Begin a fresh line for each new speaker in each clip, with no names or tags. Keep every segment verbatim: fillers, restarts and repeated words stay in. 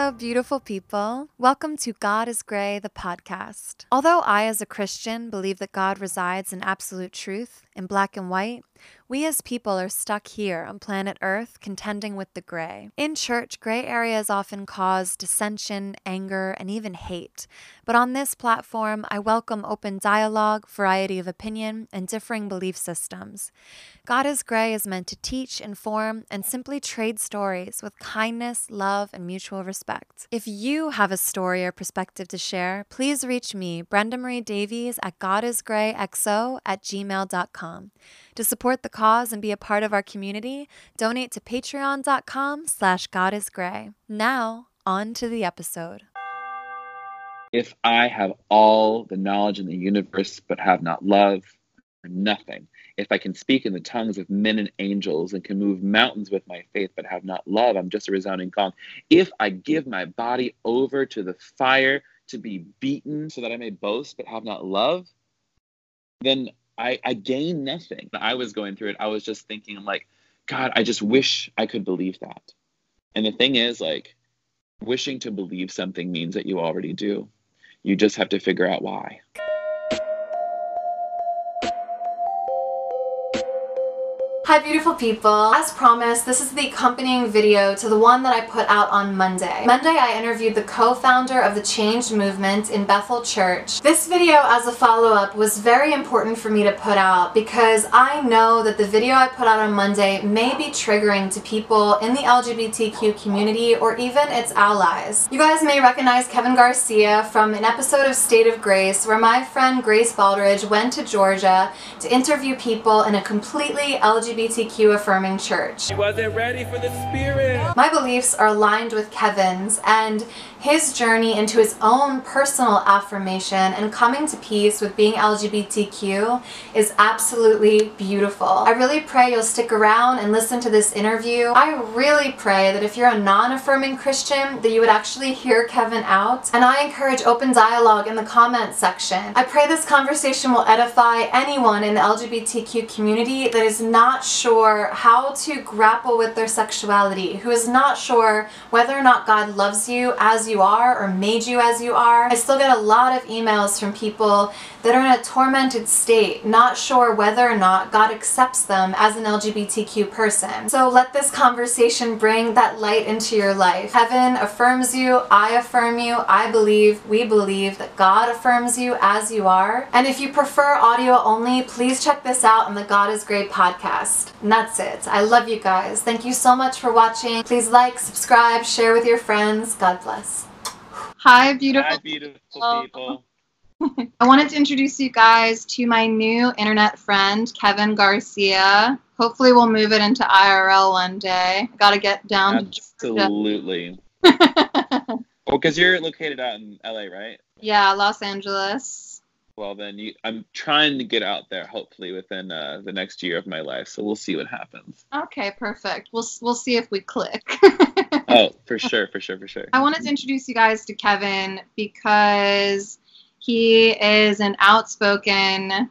Hello, beautiful people. Welcome to God is Gray, the podcast. Although I, as a Christian, believe that God resides in absolute truth, in black and white, we as people are stuck here on planet Earth contending with the gray. In church, gray areas often cause dissension, anger, and even hate. But on this platform, I welcome open dialogue, variety of opinion, and differing belief systems. God is Gray is meant to teach, inform, and simply trade stories with kindness, love, and mutual respect. If you have a story or perspective to share, please reach me, Brenda Marie Davies, at godisgrayxo at gmail dot com. To support the cause and be a part of our community, donate to patreon.com slash godisgray. Now, on to the episode.
If I have all the knowledge in the universe but have not love, I'm nothing. If I can speak in the tongues of men and angels and can move mountains with my faith but have not love, I'm just a resounding gong. If I give my body over to the fire to be beaten so that I may boast but have not love, then I, I gain nothing. When I was going through it, I was just thinking, I'm like, God, I just wish I could believe that. And the thing is, like, wishing to believe something means that you already do. You just have to figure out why.
Hi beautiful people. As promised, this is the accompanying video to the one that I put out on Monday. Monday I interviewed the co-founder of the Changed Movement in Bethel Church. This video as a follow-up was very important for me to put out because I know that the video I put out on Monday may be triggering to people in the L G B T Q community or even its allies. You guys may recognize Kevin Garcia from an episode of State of Grace where my friend Grace Baldridge went to Georgia to interview people in a completely L G B T Q affirming church.
He wasn't ready for the spirit.
My beliefs are aligned with Kevin's, and his journey into his own personal affirmation and coming to peace with being L G B T Q is absolutely beautiful. I really pray you'll stick around and listen to this interview. I really pray that if you're a non-affirming Christian, that you would actually hear Kevin out, and I encourage open dialogue in the comment section. I pray this conversation will edify anyone in the L G B T Q community that is not sure how to grapple with their sexuality, who is not sure whether or not God loves you as you are or made you as you are. I still get a lot of emails from people that are in a tormented state, not sure whether or not God accepts them as an L G B T Q person. So let this conversation bring that light into your life. Heaven affirms you, I affirm you, I believe, we believe that God affirms you as you are. And if you prefer audio only, please check this out on the God is Gray podcast. And that's it. I love you guys. Thank you so much for watching. Please like, subscribe, share with your friends. God bless. Hi, beautiful,
Hi, beautiful people.
I wanted to introduce you guys to my new internet friend, Kevin Garcia. Hopefully we'll move it into I R L one day. I gotta get down
Absolutely.
to Georgia.
Well, because you're located out in L A, right?
Yeah, Los Angeles.
Well, then you, I'm trying to get out there, hopefully, within uh, the next year of my life. So we'll see what happens.
Okay, perfect. We'll, we'll see if we click.
Oh, for sure, for sure, for sure.
I wanted to introduce you guys to Kevin because he is an outspoken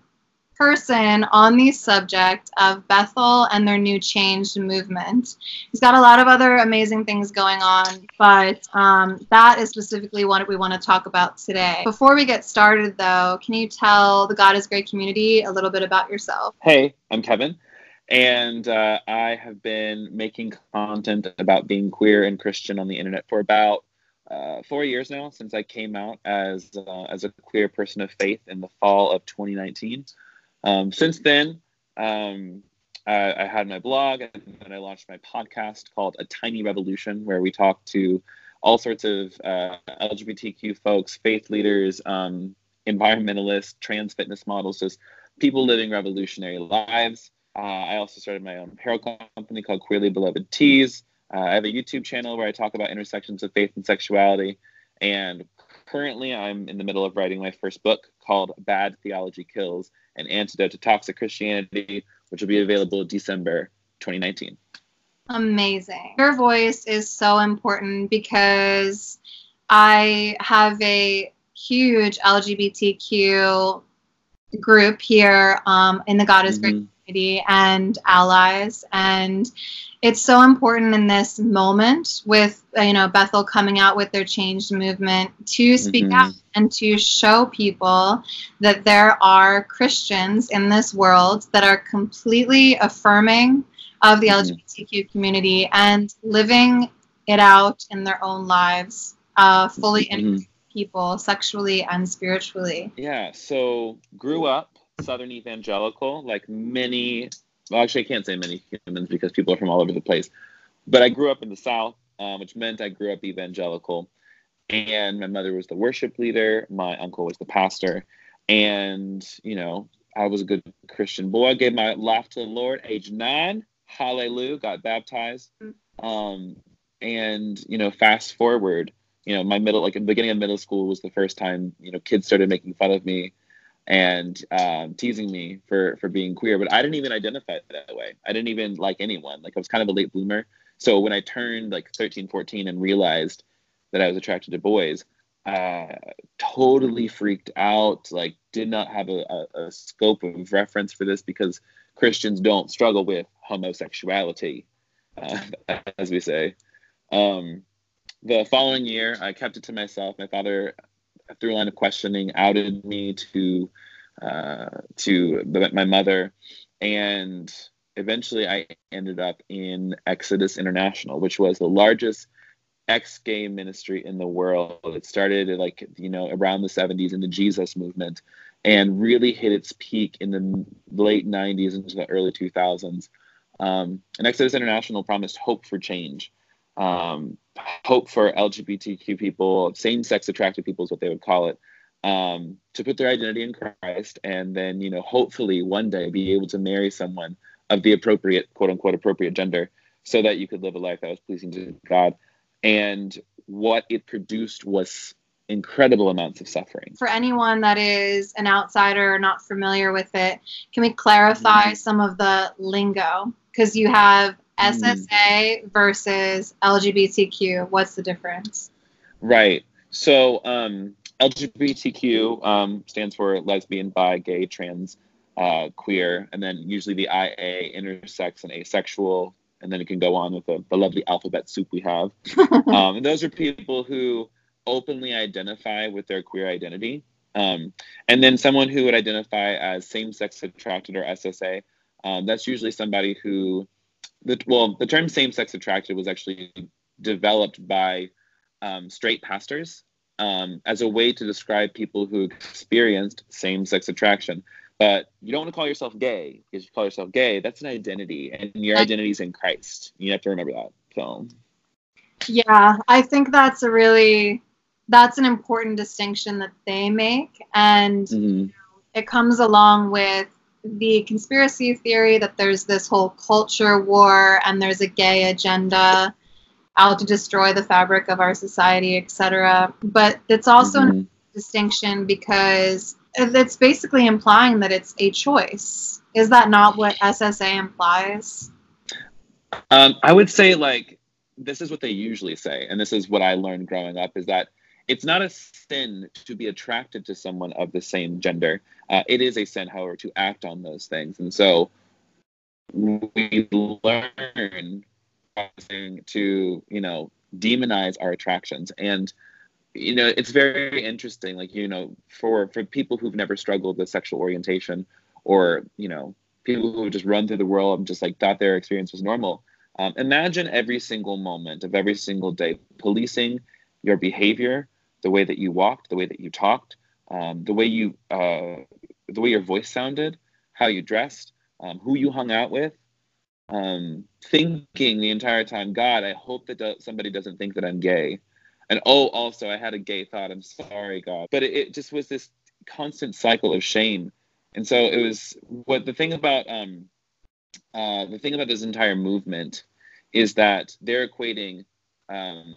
person on the subject of Bethel and their new Changed Movement. He's got a lot of other amazing things going on, but um, that is specifically what we want to talk about today. Before we get started, though, can you tell the God is Gray community a little bit about yourself?
Hey, I'm Kevin, and uh, I have been making content about being queer and Christian on the internet for about uh, four years now, since I came out as uh, as a queer person of faith in the fall of twenty nineteen. Um, since then, um, I, I had my blog, and then I launched my podcast called A Tiny Revolution, where we talk to all sorts of uh, L G B T Q folks, faith leaders, um, environmentalists, trans fitness models, just people living revolutionary lives. Uh, I also started my own apparel company called Queerly Beloved Tees. Uh, I have a YouTube channel where I talk about intersections of faith and sexuality. And currently, I'm in the middle of writing my first book called Bad Theology Kills: An Antidote to Toxic Christianity, which will be available December twenty nineteen.
Amazing. Your voice is so important because I have a huge L G B T Q group here um, in the God is Gray
Mm-hmm.
community and allies. And it's so important in this moment with, you know, Bethel coming out with their changed movement to speak
Mhm.
out and to show people that there are Christians in this world that are completely affirming of the
Mhm.
L G B T Q community and living it out in their own lives, uh, fully
Mhm.
integrating people sexually and spiritually.
Yeah, so grew up Southern evangelical, like many, well, actually, I can't say many humans because people are from all over the place. But I grew up in the South, um, which meant I grew up evangelical. And my mother was the worship leader. My uncle was the pastor. And, you know, I was a good Christian boy. Gave my life to the Lord, age nine. Hallelujah. Got baptized. Um, and, you know, fast forward, you know, my middle, like, the beginning of middle school was the first time, you know, kids started making fun of me and um, teasing me for for being queer, but I didn't even identify that way. I didn't even like anyone. Like, I was kind of a late bloomer. So when I turned like thirteen, fourteen and realized that I was attracted to boys, uh, totally freaked out. Like, did not have a, a, a scope of reference for this because Christians don't struggle with homosexuality, uh, as we say. Um, the following year, I kept it to myself. My father, through a line of questioning, outed me to uh, to my mother, and eventually I ended up in Exodus International, which was the largest ex-gay ministry in the world. It started like, you know, around the seventies in the Jesus movement and really hit its peak in the late nineties into the early two thousands. Um, and Exodus International promised hope for change. Um, hope for L G B T Q people, same-sex attracted people is what they would call it, um, to put their identity in Christ and then, you know, hopefully one day be able to marry someone of the appropriate, quote unquote, appropriate gender so that you could live a life that was pleasing to God. And what it produced was incredible amounts of suffering.
For anyone that is an outsider or not familiar with it, can we clarify mm-hmm. some of the lingo? Because you have S S A versus L G B T Q. What's the difference?
Right. So um, L G B T Q um, stands for lesbian, bi, gay, trans, uh, queer, and then usually the I A, intersex, and asexual, and then it can go on with the, the lovely alphabet soup we have. um, and those are people who openly identify with their queer identity. Um, and then someone who would identify as same-sex attracted or S S A, um, that's usually somebody who, the, well, the term same-sex attracted was actually developed by um, straight pastors um, as a way to describe people who experienced same-sex attraction. But you don't want to call yourself gay, because if you call yourself gay, that's an identity, and your identity is in Christ. You have to remember that. So,
yeah, I think that's a really, that's an important distinction that they make, and mm-hmm. you know, it comes along with the conspiracy theory that there's this whole culture war and there's a gay agenda out to destroy the fabric of our society, et cetera. But it's also mm-hmm. a distinction because it's basically implying that it's a choice. Is that not what S S A implies?
Um, I would say, like, this is what they usually say, and this is what I learned growing up, is that it's not a sin to be attracted to someone of the same gender. Uh, it is a sin, however, to act on those things. And so we learn to, you know, demonize our attractions. And, you know, it's very interesting, like, you know, for, for people who've never struggled with sexual orientation, or, you know, people who just run through the world and just like thought their experience was normal. Um, imagine every single moment of every single day policing your behavior, the way that you walked, the way that you talked, um, the way you, uh, the way your voice sounded, how you dressed, um, who you hung out with, um, thinking the entire time, God, I hope that do- somebody doesn't think that I'm gay. And oh, also, I had a gay thought. I'm sorry, God. But it, it just was this constant cycle of shame. And so it was what the thing about um, uh, the thing about this entire movement is that they're equating um,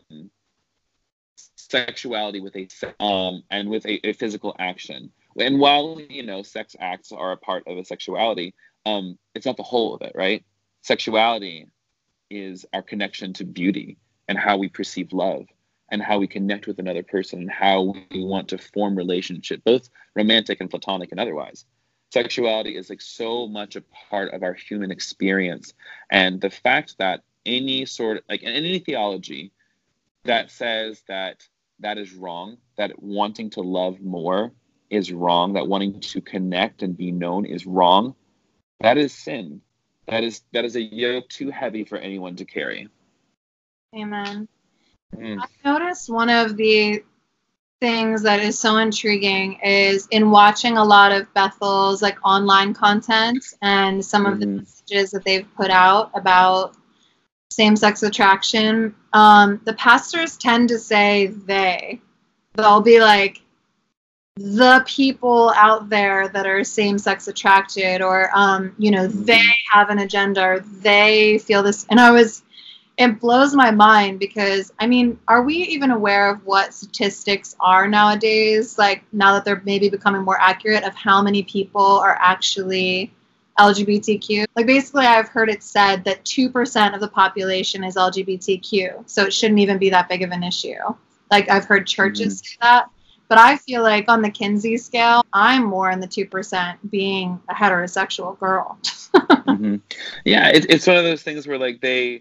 sexuality with a um, and with a, a physical action. And while, you know, sex acts are a part of a sexuality, um, it's not the whole of it, right? Sexuality is our connection to beauty and how we perceive love and how we connect with another person and how we want to form relationship, both romantic and platonic and otherwise. Sexuality is like so much a part of our human experience. And the fact that any sort of, like in any theology that says that that is wrong, that wanting to love more is wrong, that wanting to connect and be known is wrong, that is sin. That is that is a yoke too heavy for anyone to carry.
Amen.
Mm.
I've noticed one of the things that is so intriguing is in watching a lot of Bethel's like online content and some of the
Mhm.
messages that they've put out about same-sex attraction, um, the pastors tend to say they. They'll be like, the people out there that are same-sex attracted, or, um, you know, they have an agenda, or they feel this. And I was, it blows my mind because, I mean, are we even aware of what statistics are nowadays? Like, now that they're maybe becoming more accurate, of how many people are actually L G B T Q? Like, basically, I've heard it said that two percent of the population is L G B T Q, so it shouldn't even be that big of an issue. Like, I've heard churches
Mhm.
say that. But I feel like on the Kinsey scale, I'm more in the two percent being a heterosexual girl.
Mhm. Yeah, it, it's one of those things where like they,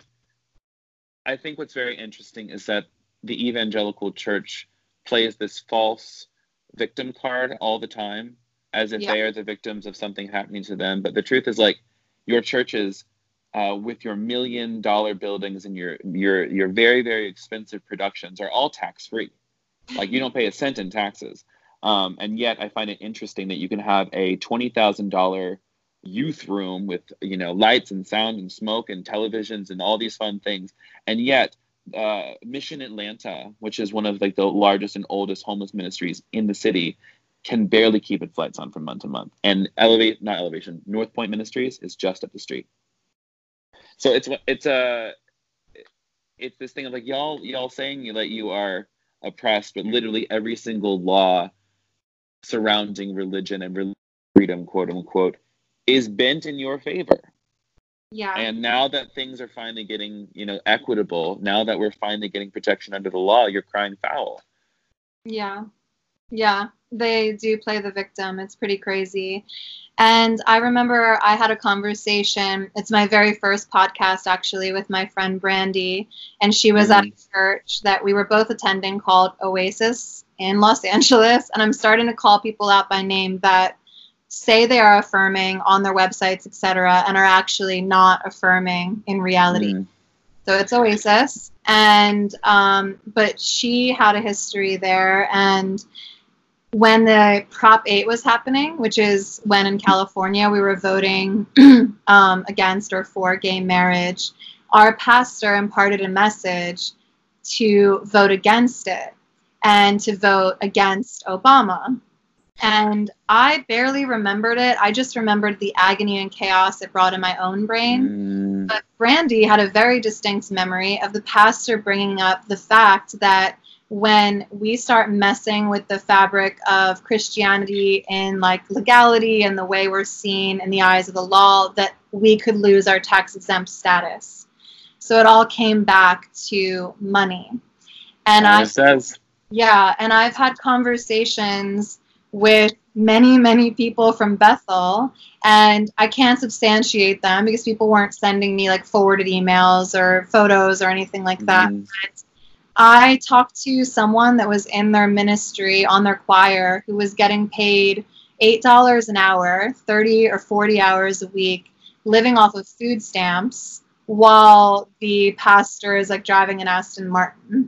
I think what's very interesting is that the evangelical church plays this false victim card all the time, as if
Yeah.
they are the victims of something happening to them. But the truth is, like, your churches, uh, with your million dollar buildings and your your your very very expensive productions, are all tax free. Like, you don't pay a cent in taxes. Um, and yet, I find it interesting that you can have a twenty thousand dollar youth room with, you know, lights and sound and smoke and televisions and all these fun things, and yet uh, Mission Atlanta, which is one of like the largest and oldest homeless ministries in the city, can barely keep its lights on from month to month. And Elevate, not Elevation, North Point Ministries is just up the street. So it's it's a it's this thing of like y'all y'all saying you that you are oppressed, but literally every single law surrounding religion and religious freedom, quote unquote, is bent in your favor.
Yeah.
And now that things are finally getting, you know, equitable, now that we're finally getting protection under the law, you're crying foul.
Yeah. Yeah. They do play the victim. It's pretty crazy. And I remember I had a conversation. It's my very first podcast, actually, with my friend Brandy. And she was at a church that we were both attending called Oasis in Los Angeles. And I'm starting to call people out by name that say they are affirming on their websites, et cetera, and are actually not affirming in reality.
Mm.
So it's Oasis. And, um, but she had a history there. And when the Prop eight was happening, which is when in California we were voting um, against or for gay marriage, our pastor imparted a message to vote against it and to vote against Obama. And I barely remembered it. I just remembered the agony and chaos it brought in my own brain.
Mm.
But Brandy had a very distinct memory of the pastor bringing up the fact that when we start messing with the fabric of Christianity and like legality and the way we're seen in the eyes of the law, that we could lose our tax exempt status. So it all came back to money. And I,
It says.
yeah, and I've had conversations with many, many people from Bethel, and I can't substantiate them because people weren't sending me like forwarded emails or photos or anything like that.
Mm.
But I talked to someone that was in their ministry on their choir who was getting paid eight dollars an hour, thirty or forty hours a week, living off of food stamps while the pastor is like driving an Aston Martin.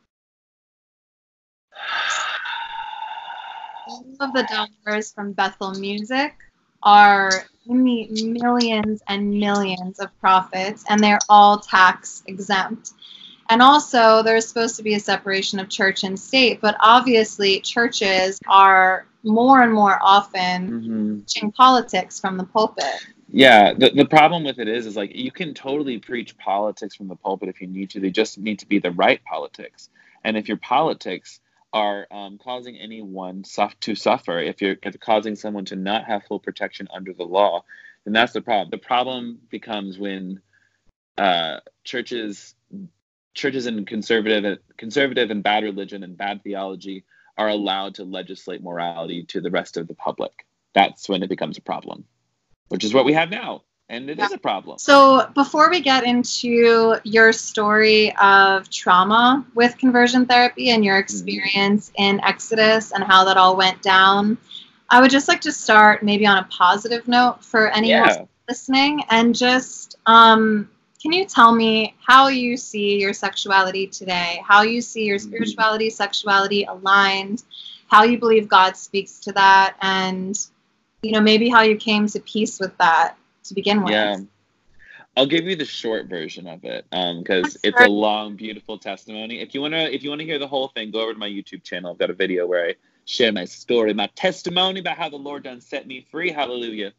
All of the dollars from Bethel Music are in the millions and millions of profits, and they're all tax exempt. And also, there's supposed to be a separation of church and state, but obviously churches are more and more often
Mm-hmm.
teaching politics from the pulpit.
Yeah, the, the problem with it is, is like you can totally preach politics from the pulpit if you need to. They just need to be the right politics. And if your politics are um, causing anyone suff- to suffer, if you're, if you're causing someone to not have full protection under the law, then that's the problem. The problem becomes when uh, churches, churches in conservative, conservative and bad religion and bad theology are allowed to legislate morality to the rest of the public. that's when it becomes a problem, which is what we have now. And it yeah. is a problem.
So before we get into your story of trauma with conversion therapy and your experience mm-hmm. in Exodus and how that all went down, I would just like to start maybe on a positive note for anyone yeah. listening. And just, um, can you tell me how you see your sexuality today, how you see your spirituality, mm-hmm. sexuality aligned, how you believe God speaks to that, and, you know, maybe how you came to peace with that to begin with.
Yeah, I'll give you the short version of it because um, it's a long, beautiful testimony. If you wanna, if you wanna hear the whole thing, go over to my YouTube channel. I've got a video where I share my story, my testimony about how the Lord done set me free. Hallelujah.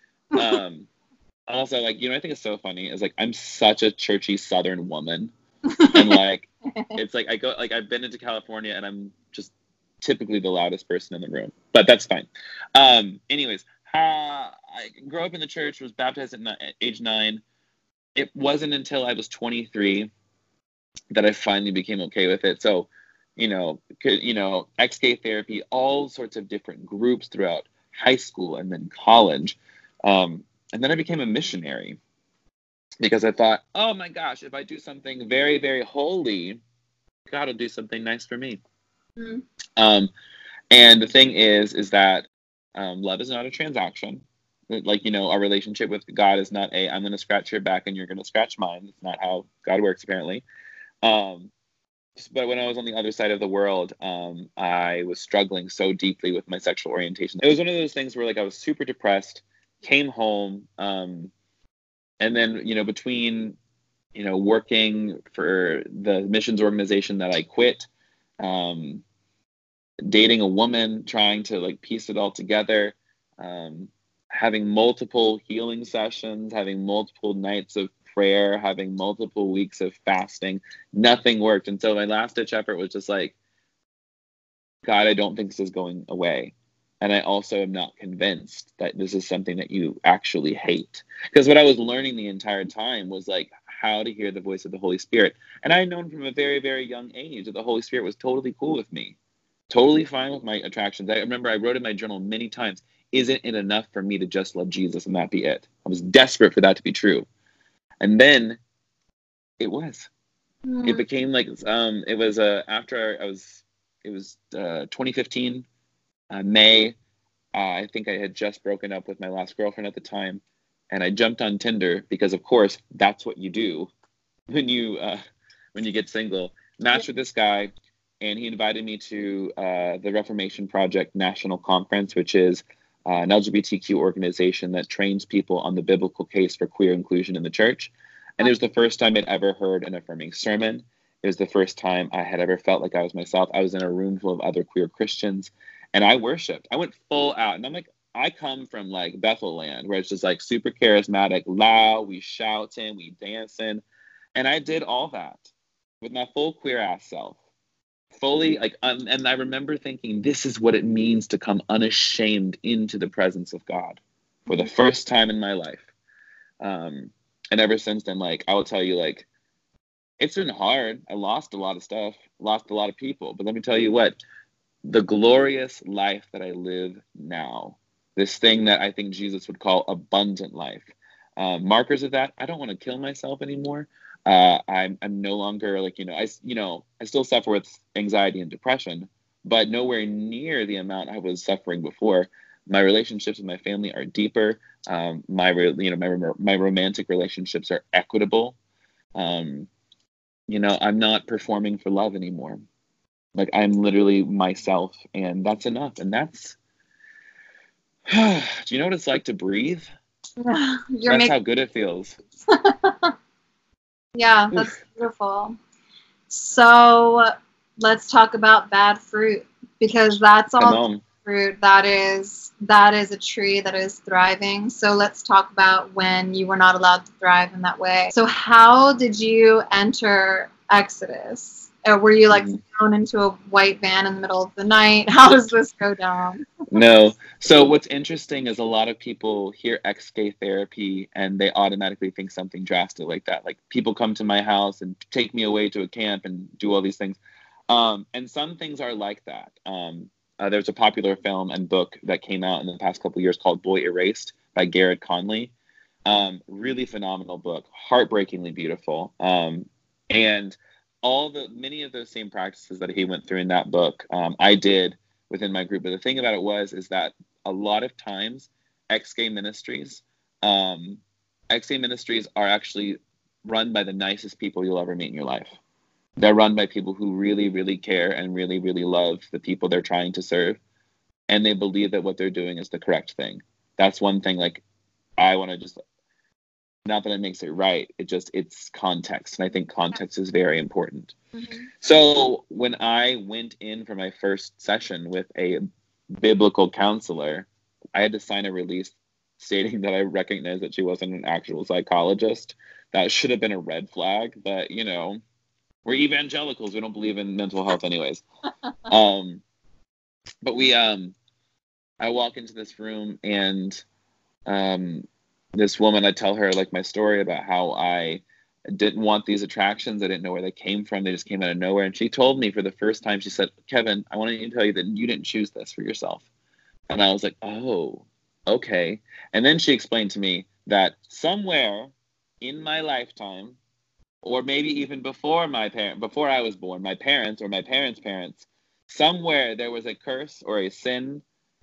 Um, also, like, you know, I think it's so funny is like I'm such a churchy Southern woman, and like it's like I go like I've been into California and I'm just typically the loudest person in the room, but that's fine. Um, anyways. Uh, I grew up in the church, was baptized at, ni- at age nine. It wasn't until I was twenty-three that I finally became okay with it. So, you know, could, you know, ex-gay therapy, all sorts of different groups throughout high school and then college. Um, and then I became a missionary because I thought, oh my gosh, if I do something very, very holy, God will do something nice for me. Mm-hmm. Um, and the thing is, is that Um, love is not a transaction. Like, you know, our relationship with God is not a, I'm going to scratch your back and you're going to scratch mine. It's not how God works, apparently. Um, but when I was on the other side of the world, um, I was struggling so deeply with my sexual orientation. It was one of those things where, like, I was super depressed, came home, um, and then, you know, between, you know, working for the missions organization that I quit, um, dating a woman, trying to like piece it all together, um, having multiple healing sessions, having multiple nights of prayer, having multiple weeks of fasting, nothing worked. And so my last ditch effort was just like, God, I don't think this is going away. And I also am not convinced that this is something that you actually hate. Because what I was learning the entire time was like how to hear the voice of the Holy Spirit. And I had known from a very, very young age that the Holy Spirit was totally cool with me. Totally fine with my attractions. I remember I wrote in my journal many times, isn't it enough for me to just love Jesus and that be it? I was desperate for that to be true. And then it was. Mm. It became like, um, it was uh, after I was, it was uh, twenty fifteen, uh, May. Uh, I think I had just broken up with my last girlfriend at the time. And I jumped on Tinder because, of course, that's what you do when you, uh, when you get single. Matched with this guy. And he invited me to uh, the Reformation Project National Conference, which is uh, an L G B T Q organization that trains people on the biblical case for queer inclusion in the church. And it was the first time I'd ever heard an affirming sermon. It was the first time I had ever felt like I was myself. I was in a room full of other queer Christians, and I worshiped. I went full out. And I'm like, I come from like Bethel land, where it's just like super charismatic, loud, we shouting, we dancing. And I did all that with my full queer ass self. Fully, like, um, and I remember thinking, this is what it means to come unashamed into the presence of God for the first time in my life. Um, and ever since then, like, I will tell you, like, it's been hard. I lost a lot of stuff, lost a lot of people. But let me tell you what, the glorious life that I live now, this thing that I think Jesus would call abundant life, uh, markers of that, I don't want to kill myself anymore. Uh, I'm I'm no longer like, you know, I, you know, I still suffer with anxiety and depression, but nowhere near the amount I was suffering before. My relationships with my family are deeper. Um, my, you know, my, my romantic relationships are equitable. Um, you know, I'm not performing for love anymore. Like, I'm literally myself, and that's enough. And that's, do you know what it's like to breathe?
You're
that's
making...
how good it feels.
Yeah, that's beautiful. So let's talk about bad fruit, because that's all fruit that is that is a tree that is thriving. So let's talk about when you were not allowed to thrive in that way. So how did you enter Exodus? Or were you like mm. thrown into a white van in the middle of the night? How does this go down?
No. So what's interesting is a lot of people hear ex-gay therapy and they automatically think something drastic like that. Like, people come to my house and take me away to a camp and do all these things. Um, and some things are like that. Um, uh, there's a popular film and book that came out in the past couple of years called Boy Erased by Garrett Conley. Um, really phenomenal book, heartbreakingly beautiful. Um, and all the many of those same practices that he went through in that book, um, I did within my group. But the thing about it was, is that a lot of times ex-gay ministries, um, ex-gay ministries are actually run by the nicest people you'll ever meet in your life. They're run by people who really, really care and really, really love the people they're trying to serve. And they believe that what they're doing is the correct thing. That's one thing, like, I want to just, not that it makes it right, it just, it's context. And I think context is very important. Mm-hmm. So when I went in for my first session with a biblical counselor, I had to sign a release stating that I recognized that she wasn't an actual psychologist. That should have been a red flag, but, you know, we're evangelicals. We don't believe in mental health anyways. um, but we, um, I walk into this room and um, this woman, I tell her like my story about how I didn't want these attractions. I didn't know where they came from. They just came out of nowhere. And she told me for the first time, she said, Kevin, I want to tell you that you didn't choose this for yourself. And I was like, oh, okay. And then she explained to me that somewhere in my lifetime, or maybe even before my parent, before I was born, my parents or my parents' parents, somewhere there was a curse or a sin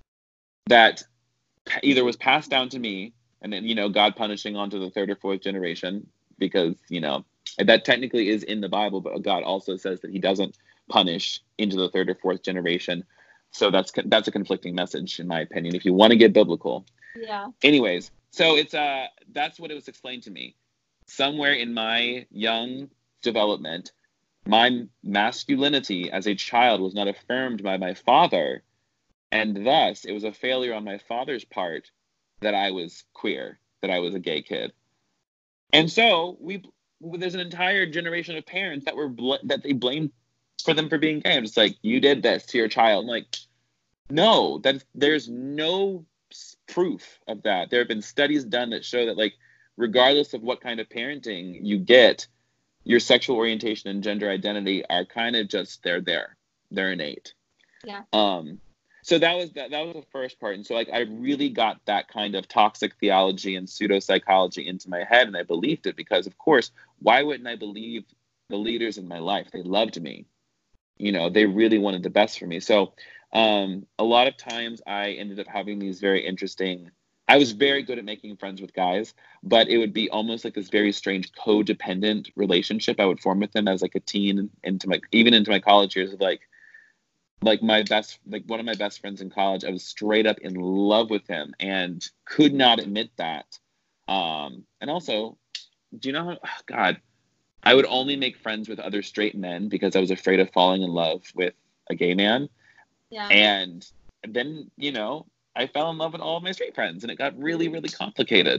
that either was passed down to me, and then, you know, God punishing onto the third or fourth generation, because, you know, that technically is in the Bible, but God also says that he doesn't punish into the third or fourth generation. So that's that's a conflicting message, in my opinion, if you want to get biblical.
Yeah.
Anyways, so it's uh that's what it was explained to me. Somewhere in my young development, my masculinity as a child was not affirmed by my father, and thus it was a failure on my father's part that I was queer, that I was a gay kid. And so we there's an entire generation of parents that were bl- that they blamed for them for being gay. I'm just like, you did this to your child. I'm like, no, that there's no proof of that. There have been studies done that show that, like, regardless of what kind of parenting you get, your sexual orientation and gender identity are kind of just, they're there. They're innate.
Yeah.
Um, so that was that, that was the first part. And so, like, I really got that kind of toxic theology and pseudo-psychology into my head, and I believed it because, of course, why wouldn't I believe the leaders in my life? They loved me. You know, they really wanted the best for me. So um, a lot of times I ended up having these very interesting, I was very good at making friends with guys, but it would be almost like this very strange codependent relationship I would form with them as like a teen into my, even into my college years of like, like my best, like one of my best friends in college, I was straight up in love with him and could not admit that. Um, and also, do you know how, oh God, I would only make friends with other straight men because I was afraid of falling in love with a gay man.
Yeah.
And then, you know, I fell in love with all of my straight friends, and it got really, really complicated.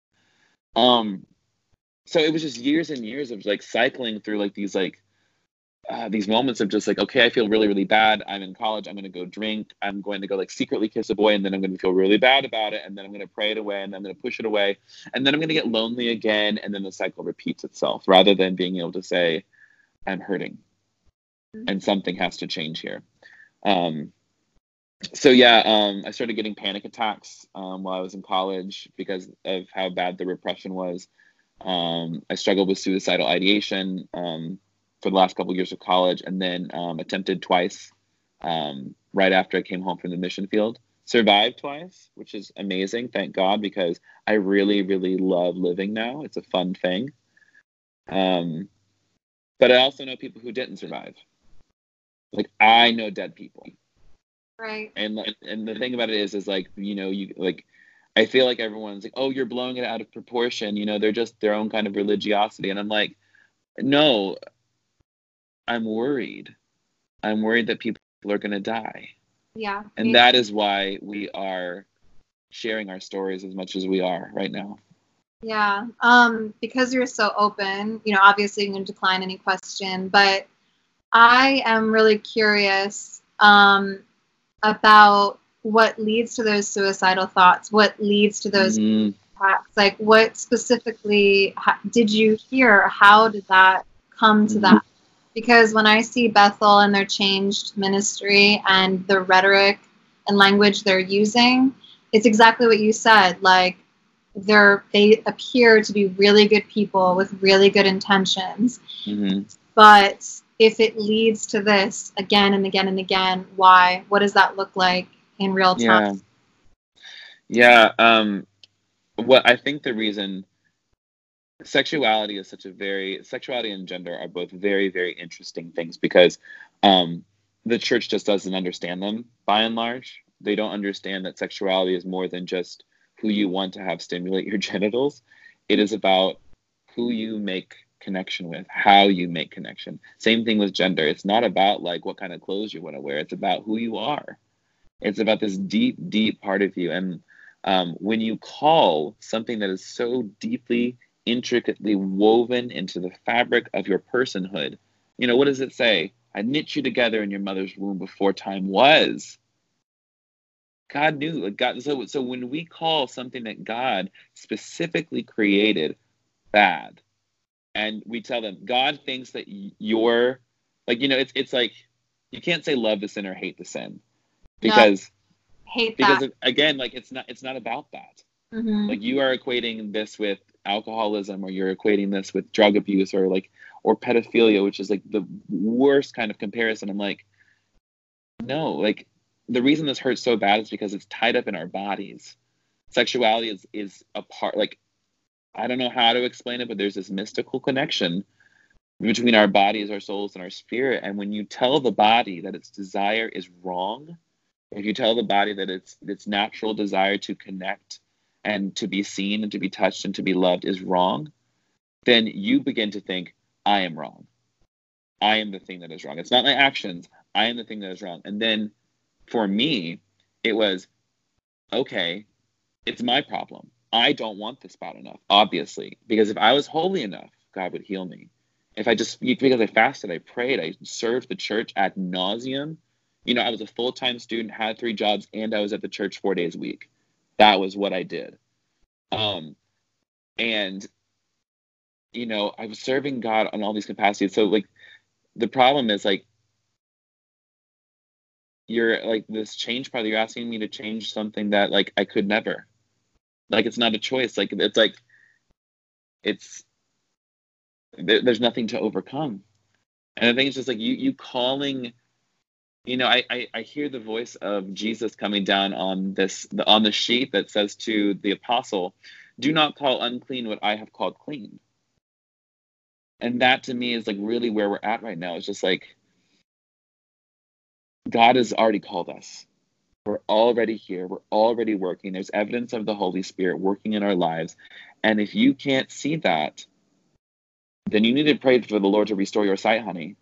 Um, so it was just years and years of like cycling through like these like uh, these moments of just like, okay, I feel really, really bad. I'm in college. I'm going to go drink. I'm going to go like secretly kiss a boy, and then I'm going to feel really bad about it, and then I'm going to pray it away, and then I'm going to push it away, and then I'm going to get lonely again, and then the cycle repeats itself, rather than being able to say, I'm hurting, and something has to change here. Um, So yeah, um, I started getting panic attacks um, while I was in college because of how bad the repression was. Um, I struggled with suicidal ideation um, for the last couple of years of college, and then um, attempted twice um, right after I came home from the mission field. Survived twice, which is amazing, thank God, because I really, really love living now. It's a fun thing. Um, but I also know people who didn't survive. Like, I know dead people.
Right.
And and the thing about it is, is like, you know, you like, I feel like everyone's like, oh, you're blowing it out of proportion. You know, they're just their own kind of religiosity. And I'm like, no, I'm worried. I'm worried that people are going to die.
Yeah.
And that is why we are sharing our stories as much as we are right now.
Yeah. Um, because you're so open, you know, obviously you can decline any question, but I am really curious, um, about what leads to those suicidal thoughts, what leads to those
Mm.
attacks, like what specifically ha- did you hear? How did that come to
Mhm.
that Because when I see Bethel and their changed ministry and the rhetoric and language they're using, it's exactly what you said. Like, they're they appear to be really good people with really good intentions.
Mm-hmm.
But if it leads to this again and again and again, why? What does that look like in real time?
Yeah. Yeah. Um, what I think the reason sexuality is such a very sexuality and gender are both very, very interesting things because um, the church just doesn't understand them by and large. They don't understand that sexuality is more than just who you want to have stimulate your genitals. It is about who you make connection with, how you make connection. Same thing with gender. It's not about like what kind of clothes you want to wear. It's about who you are. It's about this deep, deep part of you. And um, when you call something that is so deeply, intricately woven into the fabric of your personhood, you know, what does it say? I knit you together in your mother's womb before time was. God knew. Like God, so, so when we call something that God specifically created bad, and we tell them God thinks that you're like, you know, it's it's like you can't say love the sin or hate the sin because
no, hate
because
that.
again, like it's not it's not about that.
Mm-hmm.
Like you are equating this with alcoholism, or you're equating this with drug abuse, or like or pedophilia, which is like the worst kind of comparison. I'm like, no, like the reason this hurts so bad is because it's tied up in our bodies. Sexuality is is a part, like I don't know how to explain it, but there's this mystical connection between our bodies, our souls, and our spirit. And when you tell the body that its desire is wrong, if you tell the body that its its natural desire to connect and to be seen and to be touched and to be loved is wrong, then you begin to think, I am wrong. I am the thing that is wrong. It's not my actions. I am the thing that is wrong. And then for me, it was, okay, it's my problem. I don't want this bad enough, obviously, because if I was holy enough, God would heal me. If I just, because I fasted, I prayed, I served the church ad nauseum. You know, I was a full-time student, had three jobs, and I was at the church four days a week. That was what I did. Um, and, you know, I was serving God on all these capacities. So, like, the problem is, like, you're, like, this change part, you're asking me to change something that, like, I could never. Like, it's not a choice. Like, it's like, it's, there, there's nothing to overcome. And I think it's just like you, you calling, you know, I, I, I hear the voice of Jesus coming down on this, the, on the sheet that says to the apostle, do not call unclean what I have called clean. And that to me is like really where we're at right now. It's just like, God has already called us. We're already here. We're already working. There's evidence of the Holy Spirit working in our lives. And if you can't see that, then you need to pray for the Lord to restore your sight, honey.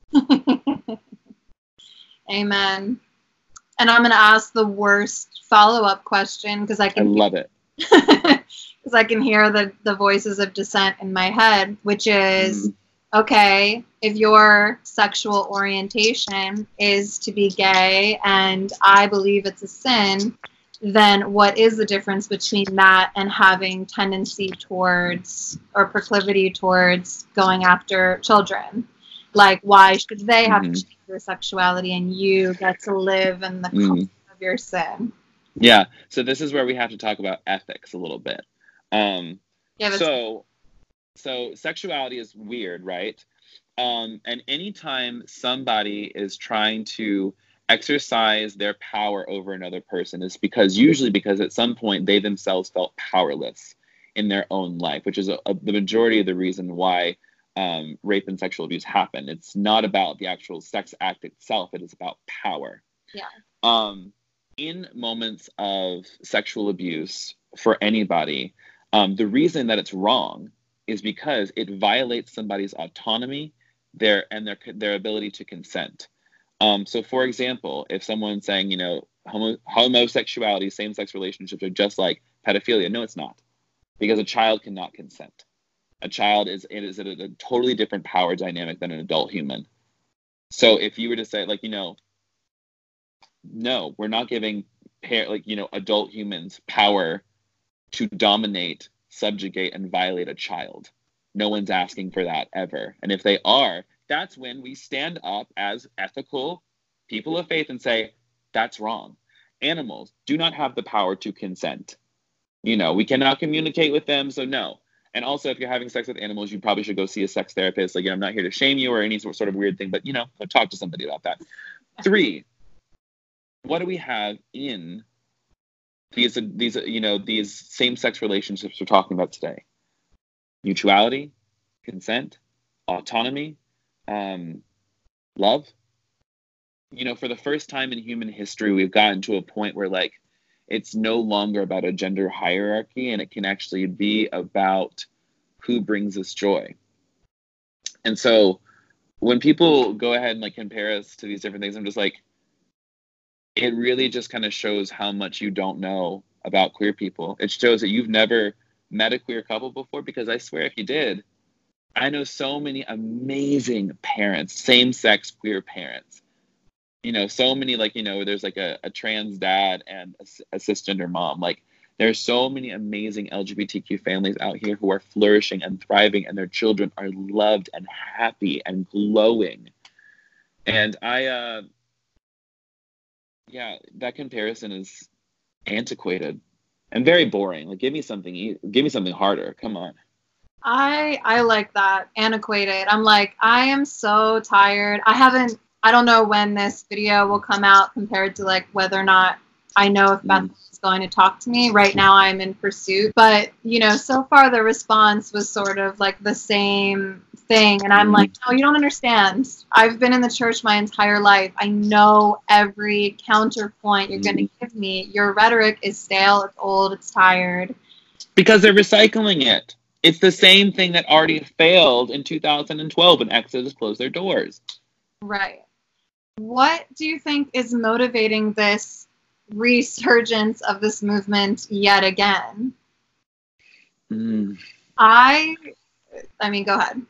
Amen. And I'm going to ask the worst follow-up question because I can
I love it.
Because I can hear the, the voices of dissent in my head, which is, mm. okay, if your sexual orientation is to be gay and I believe it's a sin, then what is the difference between that and having tendency towards or proclivity towards going after children? Like, why should they have mm-hmm. to change their sexuality and you get to live in the mm-hmm. cult of your sin?
Yeah, so this is where we have to talk about ethics a little bit. Um,
yeah,
so, so sexuality is weird, right? Um, and anytime somebody is trying to exercise their power over another person, is because usually because at some point they themselves felt powerless in their own life, which is a, a, the majority of the reason why um, rape and sexual abuse happen. It's not about the actual sex act itself; it is about power.
Yeah.
Um, in moments of sexual abuse for anybody, um, the reason that it's wrong is because it violates somebody's autonomy, their and their their ability to consent. Um, so, for example, if someone's saying, you know, homo- homosexuality, same-sex relationships are just like pedophilia, no, it's not, because a child cannot consent. A child is it is at a, a totally different power dynamic than an adult human. So, if you were to say, like, you know, no, we're not giving, like, you know, adult humans power to dominate, subjugate, and violate a child. No one's asking for that ever. And if they are, that's when we stand up as ethical people of faith and say, that's wrong. Animals do not have the power to consent. You know, we cannot communicate with them, so no. And also, if you're having sex with animals, you probably should go see a sex therapist. Like, you know, I'm not here to shame you or any sort of weird thing, but, you know, go talk to somebody about that. Three, what do we have in these, these, you know, these same-sex relationships we're talking about today? Mutuality, consent, autonomy, um, love. You know, for the first time in human history, we've gotten to a point where, like, it's no longer about a gender hierarchy, and it can actually be about who brings us joy. And so when people go ahead and like compare us to these different things, I'm just like, it really just kind of shows how much you don't know about queer people. It shows that you've never met a queer couple before, because I swear if you did, I know so many amazing parents, same-sex queer parents. You know, so many, like, you know, there's like a, a trans dad and a, a cisgender mom. Like, there's so many amazing L G B T Q families out here who are flourishing and thriving, and their children are loved and happy and glowing. And I, uh, yeah, that comparison is antiquated and very boring. Like, give me something, e- give me something harder. Come on.
I I like that, antiquated. I'm like, I am so tired. I haven't. I don't know when this video will come out compared to like whether or not I know if Beth is going to talk to me. Right now I'm in pursuit. But, you know, so far the response was sort of like the same thing. And I'm like, no, you don't understand. I've been in the church my entire life. I know every counterpoint you're going to give me. Your rhetoric is stale, it's old, it's tired.
Because they're recycling it. It's the same thing that already failed in two thousand twelve when Exodus closed their doors.
Right. What do you think is motivating this resurgence of this movement yet again?
Mm.
I, I mean, go ahead.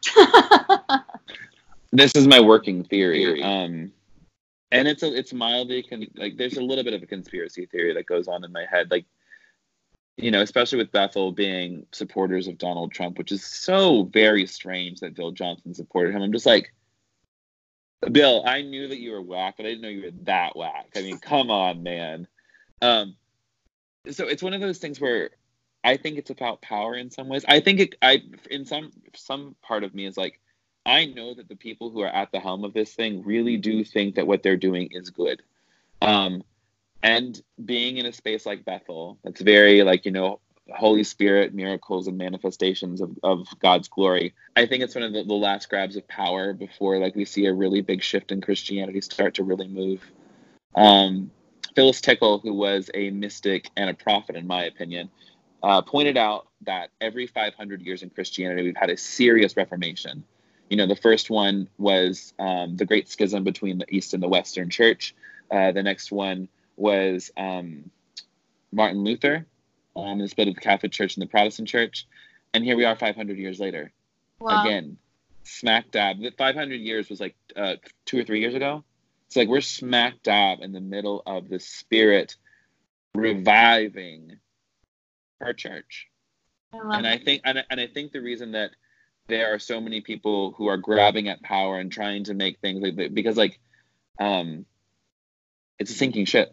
This is my working theory, um, and it's a, it's mildly con- like there's a little bit of a conspiracy theory that goes on in my head, like, you know, especially with Bethel being supporters of Donald Trump, which is so very strange that Bill Johnson supported him. I'm just like, Bill, I knew that you were whack, but I didn't know you were that whack. I mean, come on, man. Um, so it's one of those things where I think it's about power in some ways. I think it, I, in some, some part of me is like, I know that the people who are at the helm of this thing really do think that what they're doing is good. Um, and being in a space like Bethel, that's very like, you know, Holy Spirit, miracles and manifestations of, of God's glory. I think it's one of the, the last grabs of power before like we see a really big shift in Christianity start to really move. Um, Phyllis Tickle, who was a mystic and a prophet, in my opinion, uh, pointed out that every five hundred years in Christianity, we've had a serious reformation. You know, the first one was um, the Great Schism between the East and the Western Church. Uh, the next one was um, Martin Luther. Um, the split of the Catholic Church and the Protestant Church. And here we are five hundred years later. Wow. Again, smack dab. The five hundred years was like uh, two or three years ago. It's like we're smack dab in the middle of the Spirit reviving our church. I and I think and, and I think the reason that there are so many people who are grabbing at power and trying to make things like because like um it's a sinking ship,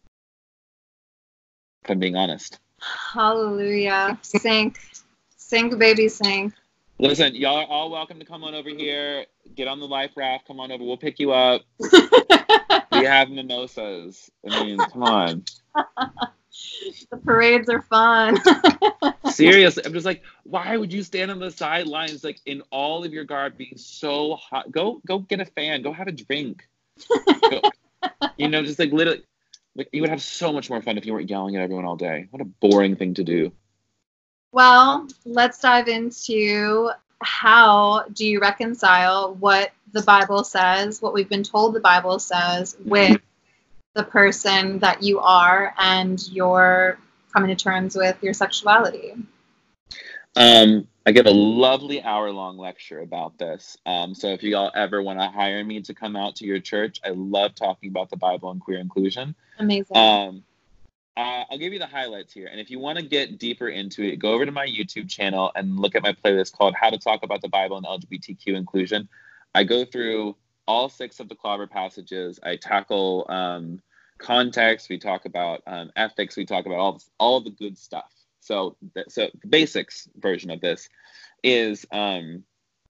if I'm being honest.
Hallelujah. Sink. Sink, baby, sink.
Listen, y'all are all welcome to come on over here. Get on the life raft. Come on over. We'll pick you up. We have mimosas. I mean, come on.
The parades are fun.
Seriously. I'm just like, why would you stand on the sidelines, like, in all of your garb being so hot? Go, go get a fan. Go have a drink. Go, you know, just like literally. Like, you would have so much more fun if you weren't yelling at everyone all day. What a boring thing to do.
Well, let's dive into how do you reconcile what the Bible says, what we've been told the Bible says, with the person that you are and your coming to terms with your sexuality?
Um, I give a lovely hour-long lecture about this. Um, so if you all ever want to hire me to come out to your church, I love talking about the Bible and queer inclusion.
Amazing.
Um, uh, I'll give you the highlights here. And if you want to get deeper into it, go over to my YouTube channel and look at my playlist called How to Talk About the Bible and L G B T Q Inclusion. I go through all six of the Clobber passages. I tackle um, context. We talk about um, ethics. We talk about all all the good stuff. So, th- so the basics version of this is um,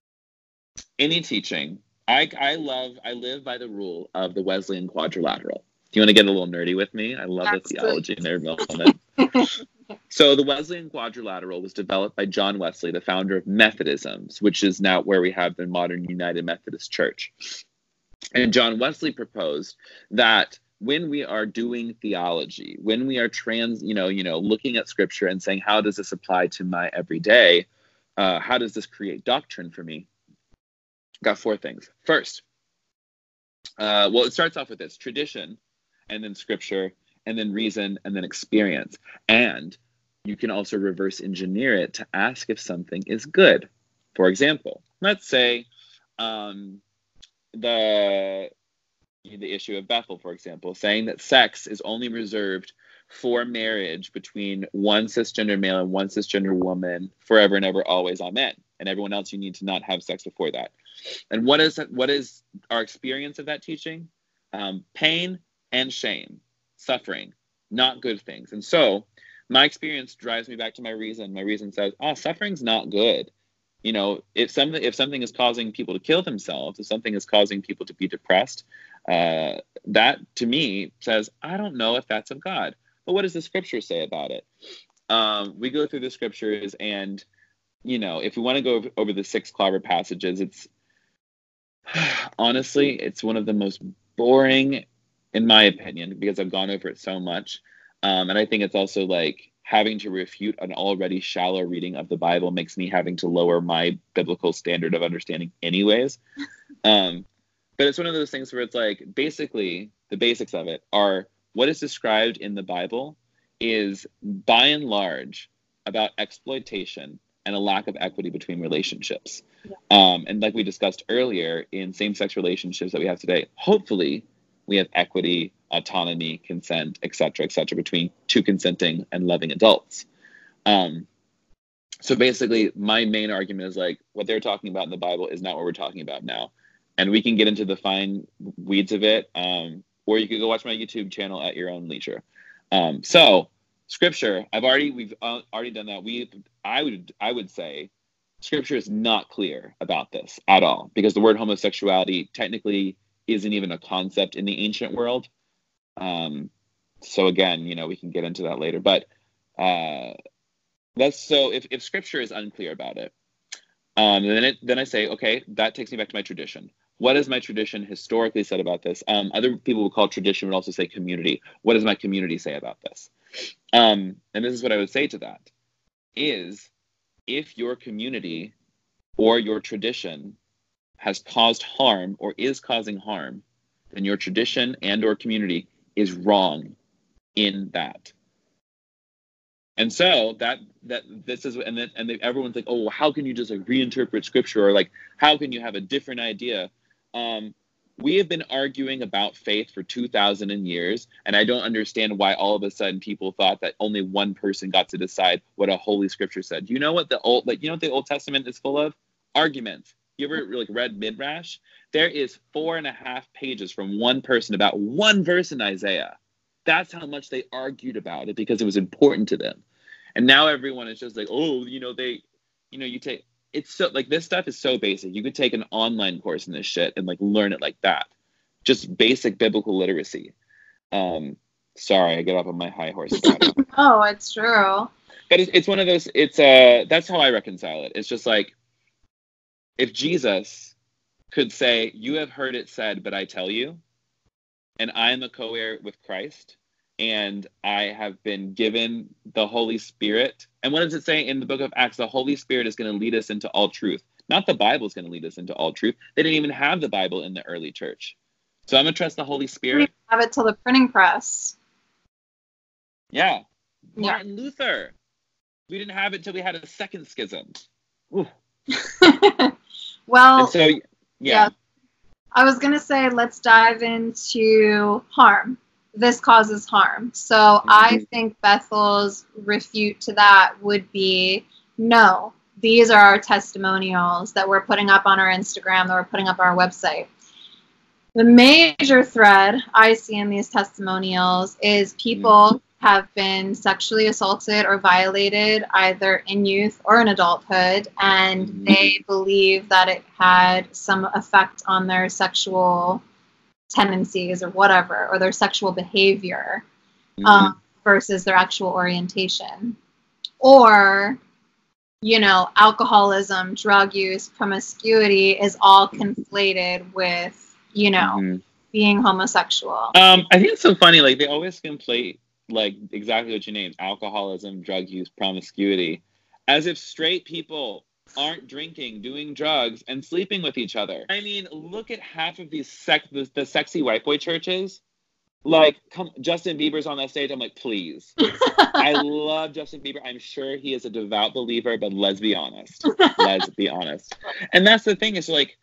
any teaching. I I love. I live by the rule of the Wesleyan quadrilateral. Do you want to get a little nerdy with me? I love the theology nerd moment. So the Wesleyan quadrilateral was developed by John Wesley, the founder of Methodism, which is now where we have the modern United Methodist Church. And John Wesley proposed that when we are doing theology, when we are trans, you know, you know, looking at scripture and saying, how does this apply to my everyday? Uh, how does this create doctrine for me? Got four things. First, uh, well, it starts off with this: tradition, and then scripture, and then reason, and then experience. And you can also reverse engineer it to ask if something is good. For example, let's say um, the the issue of Bethel, for example, saying that sex is only reserved for marriage between one cisgender male and one cisgender woman forever and ever, always, amen. And everyone else, you need to not have sex before that. And what is what is our experience of that teaching? Um, pain and shame, suffering, not good things. And so my experience drives me back to my reason. My reason says, oh, suffering's not good. You know, if something if something is causing people to kill themselves, if something is causing people to be depressed, uh, that to me says, I don't know if that's of God. But what does the scripture say about it? Um, we go through the scriptures, and, you know, if we want to go over, over the six Clobber passages, it's honestly, it's one of the most boring, in my opinion, because I've gone over it so much. Um, and I think it's also like having to refute an already shallow reading of the Bible makes me having to lower my biblical standard of understanding anyways. Um, but it's one of those things where it's like, basically, the basics of it are what is described in the Bible is by and large about exploitation and a lack of equity between relationships. Yeah. Um, and like we discussed earlier, in same-sex relationships that we have today, hopefully we have equity, autonomy, consent, et cetera, et cetera, between two consenting and loving adults. Um, so basically, my main argument is like, what they're talking about in the Bible is not what we're talking about now. And we can get into the fine weeds of it, um, or you could go watch my YouTube channel at your own leisure. Um, so, scripture, I've already, we've uh, already done that. We, I would, I would say, scripture is not clear about this at all, because the word homosexuality technically isn't even a concept in the ancient world. Um, so again, you know, we can get into that later, but, uh, that's so if, if scripture is unclear about it, um, then it, then I say, okay, that takes me back to my tradition. What has my tradition historically said about this? Um, other people would call tradition would also say community. What does my community say about this? Um, and this is what I would say to that is, if your community or your tradition has caused harm or is causing harm, then your tradition and or community is wrong in that. And so that that this is and then and then everyone's like, oh, well, how can you just like reinterpret scripture, or like how can you have a different idea? Um, we have been arguing about faith for two thousand years, and I don't understand why all of a sudden people thought that only one person got to decide what a holy scripture said. Do you know what the old like you know what the Old Testament is full of? Arguments. You ever like read Midrash? There is four and a half pages from one person about one verse in Isaiah. That's how much they argued about it, because it was important to them. And now everyone is just like, oh, you know, they, you know, you take, it's so, like, this stuff is so basic. You could take an online course in this shit and, like, learn it like that. Just basic biblical literacy. Um, sorry, I get off on my high horse about it.
Oh, it's true.
But it's, it's one of those, it's, uh, that's how I reconcile it. It's just like, if Jesus could say, you have heard it said, but I tell you, and I am a co-heir with Christ, and I have been given the Holy Spirit. And what does it say in the book of Acts? The Holy Spirit is going to lead us into all truth. Not the Bible is going to lead us into all truth. They didn't even have the Bible in the early church. So I'm going to trust the Holy Spirit.
We have it till the printing press.
Yeah.
Yeah.
Martin Luther. We didn't have it till we had a second schism. Ooh.
Well,
and so, yeah.
yeah. I was going to say, let's dive into harm. This causes harm. So mm-hmm. I think Bethel's refute to that would be, no, these are our testimonials that we're putting up on our Instagram, that we're putting up on our website. The major thread I see in these testimonials is people have been sexually assaulted or violated either in youth or in adulthood, and mm-hmm. they believe that it had some effect on their sexual tendencies or whatever, or their sexual behavior, mm-hmm. um, versus their actual orientation. Or, you know, alcoholism, drug use, promiscuity is all conflated with, you know, mm-hmm. being homosexual.
Um, I think it's so funny, like, they always conflate, like, exactly what you named, alcoholism, drug use, promiscuity, as if straight people aren't drinking, doing drugs, and sleeping with each other. I mean, look at half of these sex, the, the sexy white boy churches. Like, come, Justin Bieber's on that stage. I'm like, please. I love Justin Bieber. I'm sure he is a devout believer, but let's be honest. Let's be honest. And that's the thing is, like,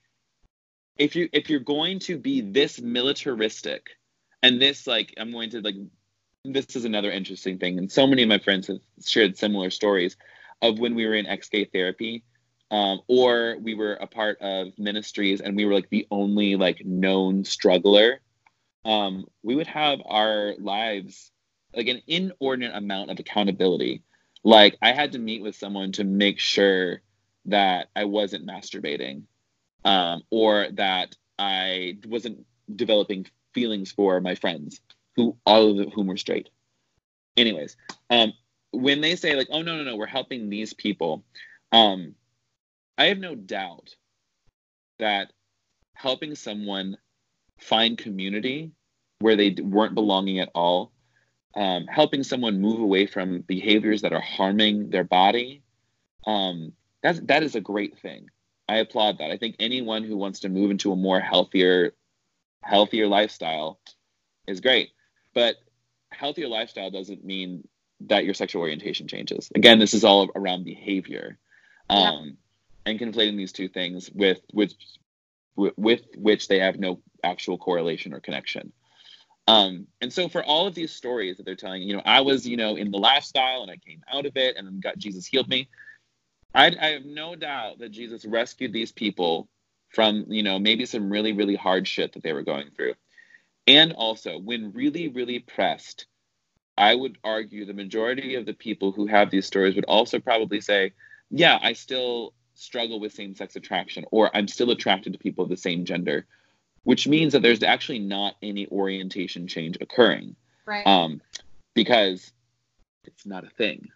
if you if you're going to be this militaristic, and this, like, I'm going to, like, this is another interesting thing, and so many of my friends have shared similar stories of when we were in ex-gay therapy, um, or we were a part of ministries and we were, like, the only, like, known struggler. Um, we would have our lives, like, an inordinate amount of accountability. Like, I had to meet with someone to make sure that I wasn't masturbating, um, or that I wasn't developing feelings for my friends, who all of whom were straight. Anyways, um, when they say, like, oh, no, no, no, we're helping these people, um, I have no doubt that helping someone find community where they weren't belonging at all, um, helping someone move away from behaviors that are harming their body, um, that's, that is a great thing. I applaud that. I think anyone who wants to move into a more healthier, healthier lifestyle is great. But healthier lifestyle doesn't mean that your sexual orientation changes. Again, this is all around behavior, um, yeah. and conflating these two things with, with, with which they have no actual correlation or connection. Um, and so for all of these stories that they're telling, you know, I was, you know, in the lifestyle and I came out of it and then God, Jesus healed me. I, I have no doubt that Jesus rescued these people from, you know, maybe some really, really hard shit that they were going through. And also, when really, really pressed, I would argue the majority of the people who have these stories would also probably say, yeah, I still struggle with same-sex attraction, or I'm still attracted to people of the same gender, which means that there's actually not any orientation change occurring.
Right.
Um, because it's not a thing.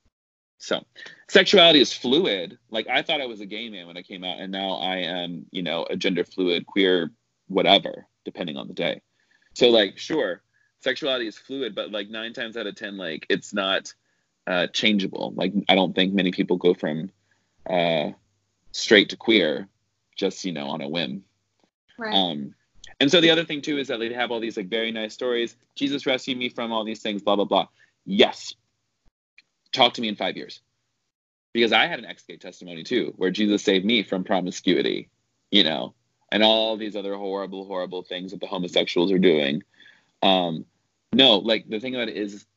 So sexuality is fluid. Like, I thought I was a gay man when I came out, and now I am, you know, a gender fluid, queer, whatever, depending on the day. So, like, sure, sexuality is fluid, but, like, nine times out of ten, like, it's not uh, changeable. Like, I don't think many people go from uh, straight to queer just, you know, on a whim.
Right.
Um, and so the other thing, too, is that they have all these, like, very nice stories. Jesus rescued me from all these things, blah, blah, blah. Yes. Talk to me in five years. Because I had an ex-gay testimony, too, where Jesus saved me from promiscuity, you know, and all these other horrible, horrible things that the homosexuals are doing. Um, no, like, the thing about it is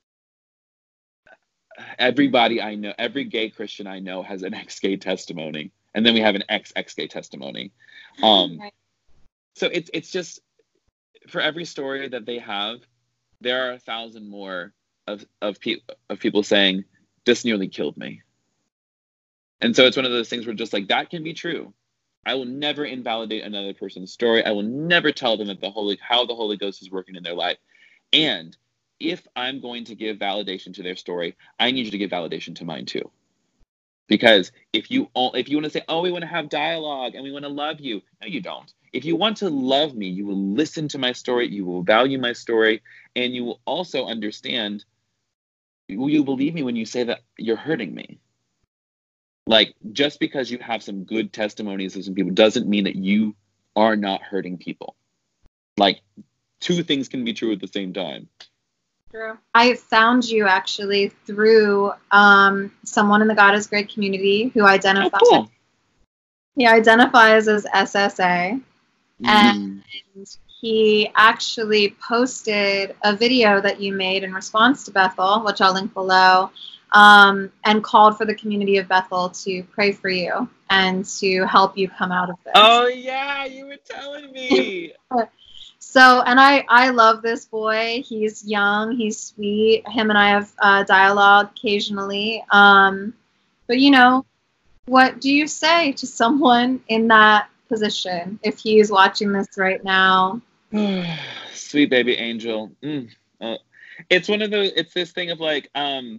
everybody I know, every gay Christian I know has an ex-gay testimony. And then we have an ex-ex-gay testimony. Um, right. So it's it's just, for every story that they have, there are a thousand more of of, pe- of people saying, this nearly killed me. And so it's one of those things where just, like, that can be true. I will never invalidate another person's story. I will never tell them that the Holy, how the Holy Ghost is working in their life. And if I'm going to give validation to their story, I need you to give validation to mine too. Because if you if you want to say, oh, we want to have dialogue and we want to love you, no, you don't. If you want to love me, you will listen to my story, you will value my story, and you will also understand, will you believe me when you say that you're hurting me? Like, just because you have some good testimonies of some people doesn't mean that you are not hurting people. Like, two things can be true at the same time.
True. I found you actually through um, someone in the God is Great community who identifies. Oh, cool. He identifies as S S A, mm. and he actually posted a video that you made in response to Bethel, which I'll link below, um, and called for the community of Bethel to pray for you and to help you come out of this.
Oh yeah, you were telling me.
So, and I, I love this boy. He's young, he's sweet. Him and I have uh, dialogue occasionally. Um, but, you know, what do you say to someone in that position if he's watching this right now?
Sweet baby angel. Mm. Uh, it's one of those, it's this thing of like, um,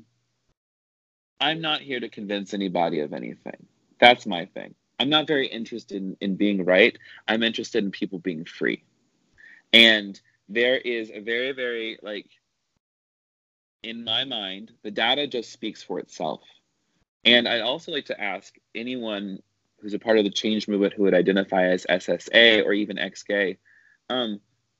I'm not here to convince anybody of anything. That's my thing. I'm not very interested in, in being right. I'm interested in people being free. And there is a very, very, like, in my mind, the data just speaks for itself. And I'd also like to ask anyone who's a part of the change movement who would identify as S S A or even ex-gay, um,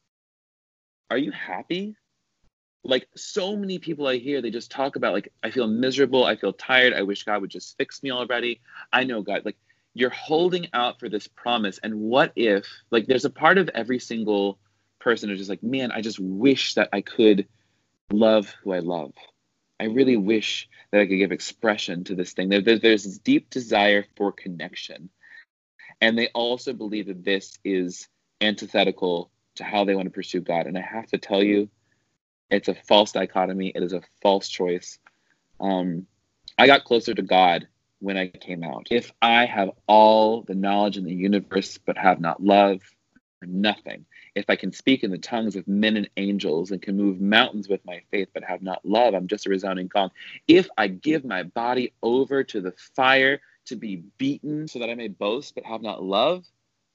are you happy? Like, so many people I hear, they just talk about, like, I feel miserable, I feel tired, I wish God would just fix me already. I know God, like, you're holding out for this promise. And what if, like, there's a part of every single person who's just like, man, I just wish that I could love who I love. I really wish that I could give expression to this thing. There, there, there's this deep desire for connection. And they also believe that this is antithetical to how they want to pursue God. And I have to tell you, it's a false dichotomy. It is a false choice. Um, I got closer to God when I came out. If I have all the knowledge in the universe but have not love, or nothing. If I can speak in the tongues of men and angels and can move mountains with my faith but have not love, I'm just a resounding gong. If I give my body over to the fire to be beaten so that I may boast but have not love,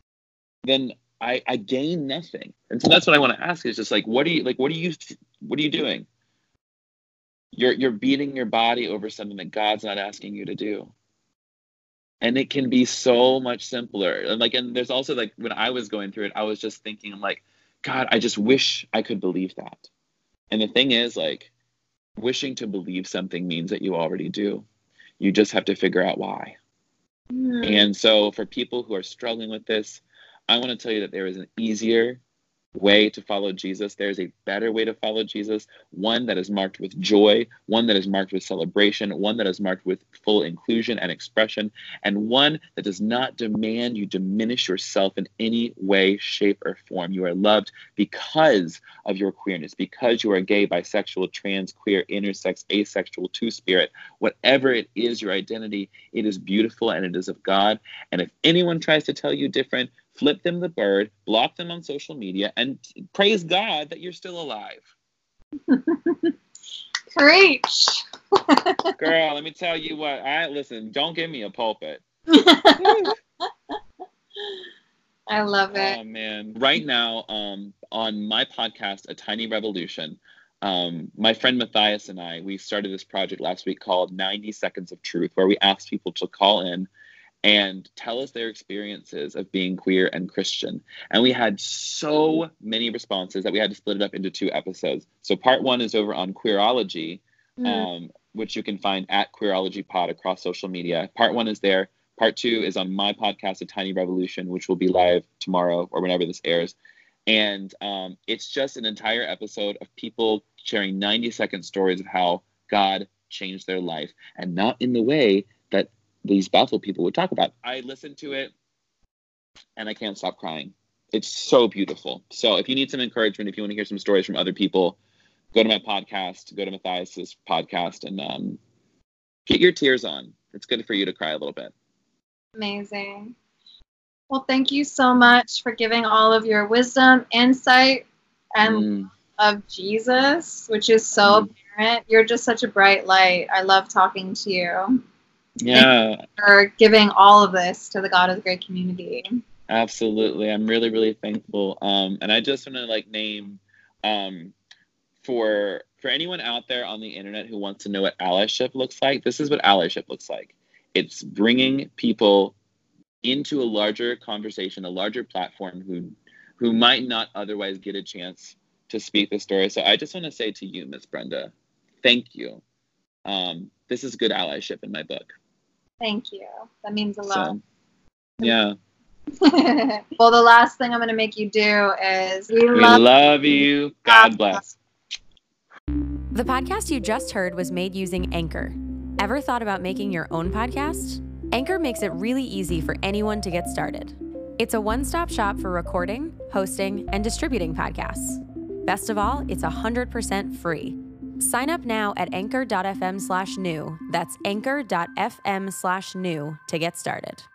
then I, I gain nothing. And so that's what I want to ask is just like, what are you like? What are you what are you doing? You're you're beating your body over something that God's not asking you to do. And it can be so much simpler. And like, and there's also like, when I was going through it, I was just thinking, I'm like, God, I just wish I could believe that. And the thing is, like, wishing to believe something means that you already do. You just have to figure out why. Mm. And so for people who are struggling with this, I want to tell you that there is an easier way to follow Jesus. There's a better way to follow Jesus, one that is marked with joy, one that is marked with celebration, one that is marked with full inclusion and expression, and one that does not demand you diminish yourself in any way, shape, or form. You are loved because of your queerness, because you are gay, bisexual, trans, queer, intersex, asexual, two-spirit. Whatever it is, your identity, it is beautiful and it is of God. And if anyone tries to tell you different, flip them the bird, block them on social media, and praise God that you're still alive.
Preach.
Girl, let me tell you what. I listen, don't give me a pulpit.
I love it.
Oh, man. Right now, um, on my podcast, A Tiny Revolution, um, my friend Matthias and I, we started this project last week called ninety Seconds of Truth, where we asked people to call in and tell us their experiences of being queer and Christian. And we had so many responses that we had to split it up into two episodes. So part one is over on Queerology, mm. um, which you can find at Queerology Pod across social media. Part one is there. Part two is on my podcast, A Tiny Revolution, which will be live tomorrow or whenever this airs. And um, it's just an entire episode of people sharing ninety second stories of how God changed their life, and not in the way that these Bethel people would talk about. I listened to it and I can't stop crying. It's so beautiful. So if you need some encouragement, if you want to hear some stories from other people, go to my podcast, go to Matthias's podcast, and um, get your tears on. It's good for you to cry a little bit.
Amazing. Well, thank you so much for giving all of your wisdom, insight, and
mm.
of Jesus, which is so mm. apparent. You're just such a bright light. I love talking to you.
Yeah.
Thank you for giving all of this to the God of the Great community.
Absolutely. I'm really, really thankful. Um, and I just want to like name um, for for anyone out there on the internet who wants to know what allyship looks like, this is what allyship looks like. It's bringing people into a larger conversation, a larger platform who who might not otherwise get a chance to speak the story. So I just want to say to you, Miss Brenda, thank you. Um, this is good allyship in my book.
Thank you. That means a lot.
So, yeah.
Well, the last thing I'm going to make you do is we,
we
love,
love you. God bless.
The podcast you just heard was made using Anchor. Ever thought about making your own podcast? Anchor makes it really easy for anyone to get started. It's a one-stop shop for recording, hosting, and distributing podcasts. Best of all, it's one hundred percent free. Sign up now at anchor.fm slash new. That's anchor.fm slash new to get started.